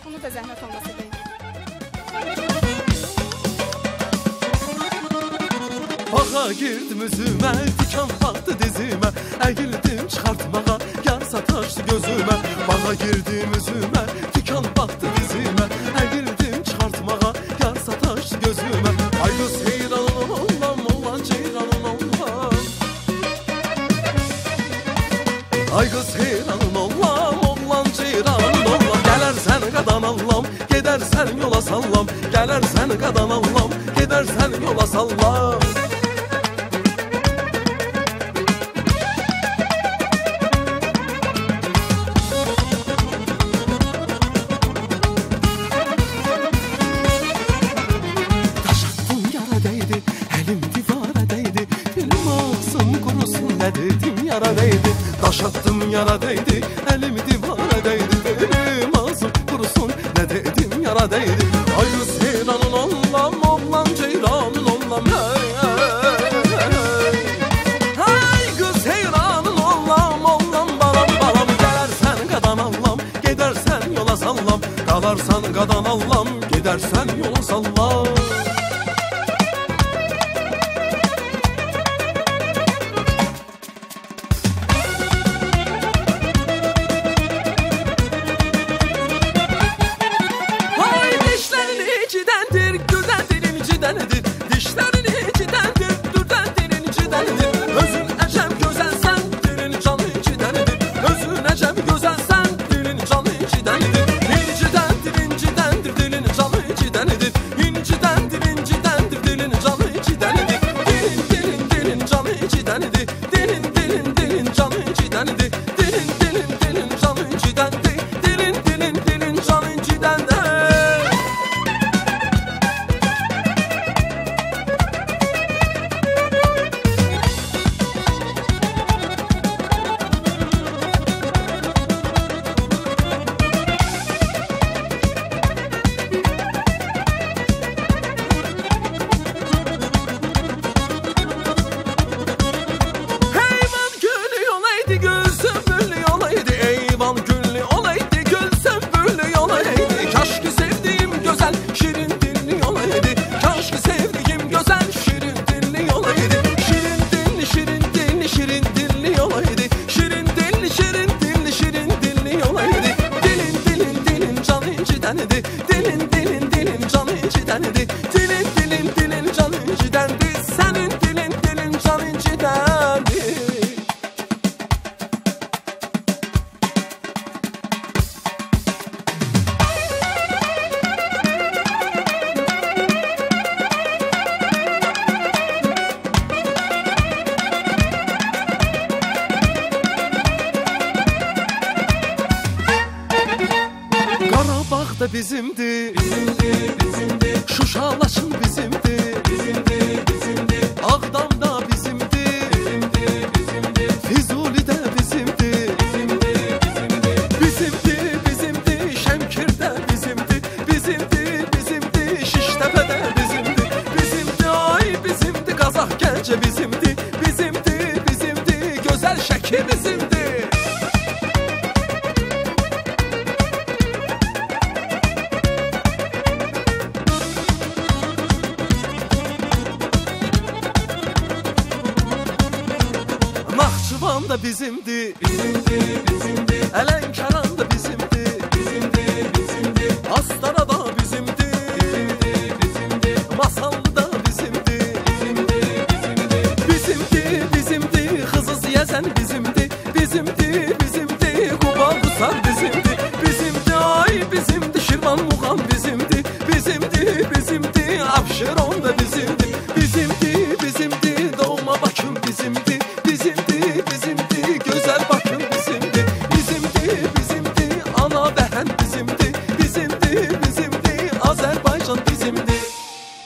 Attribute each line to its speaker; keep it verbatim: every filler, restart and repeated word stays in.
Speaker 1: Bunu da zəhmət olmasa deyin.
Speaker 2: Bağa girdim üzümə, dikan battı dizimə, əyildim çıxartmağa, yar sataşdı gözümə. Bağa girdim üzümə, dikan battı dizimə, əyildim çıxartmağa, yar sataşdı gözümə. Ay qız heyranın oğlan, oğlan ceyranın oğlan. Ay qız heyranın oğlan, oğlan ceyranın oğlan. Gələrsən qadan allam, gedərsən yola sallam. Gələrsən qadan allam, gedərsən yola sallam. Daş attım yara değdi, elim divara değdi. Dilim ağzım kurusun, ne dedim yara değdi. Ay kız heyranın oğlan, oğlan ceyranın oğlan. Hey hey hey kız heyranın oğlan, oğlan balam balam. Gelersen qadan allam, gidersen yola sallam. Kalarsan qadan allam, gidersen yola sallam. Dişlerin incidendir, dürdendir incidenidir. Özün ecem gözelsen, dilin canı incidenidir. Özün ecem gözelsen, dilin canı incidenidir. İncidendir, incidendir, dilin canı incidenidir. İncidendir, incidendir, dilin canı incidenidir. Dilin, dilin, dilin canı incidenidir. Dilin, dilin, dilin canı incidenidir. Dilin, dilin, dilin canı incidenidir. Dilin, dilin, dilin canı incidenidir. Dilin dilin dilin canı incidendi. Dilin dilin dilin canı incidendi. Senin dilin dilin canı incidendi. Qarabağ da bizimdi, bizimdi, bizimdi. Şuşalaşın bizimdi, bizimdi, bizimdi. Ağdam da bizimdi, bizimdi, bizimdi. Füzuli de bizimdi, bizimdi, bizimdi. Bizimdi, bizimdi. Şəmkir de bizimdi, bizimdi, bizimdi. Şiştepe de bizimdi, bizimdi. Ay bizimdi, Qazaq Gəncə bizimdi, bizimdi, bizimdi. Gözəl Şəki bizimdi. Naxçıvan da bizimdi, bizimdi, bizimdi. Ələnkəran da bizimdi, bizimdi, bizimdi. Astara da bizimdi, bizimdi, bizimdi. Masallı da bizimdi, bizimdi, bizimdi. Bizimdi, bizimdi. Xızıziyəsən bizimdi, bizimdi, bizimdi. Quba Qusar bizimdi, bizimdi. Ay bizimdi. Şirvan Muğam bizimdi, bizimdi, bizimdi. Abşeron da bizimdi.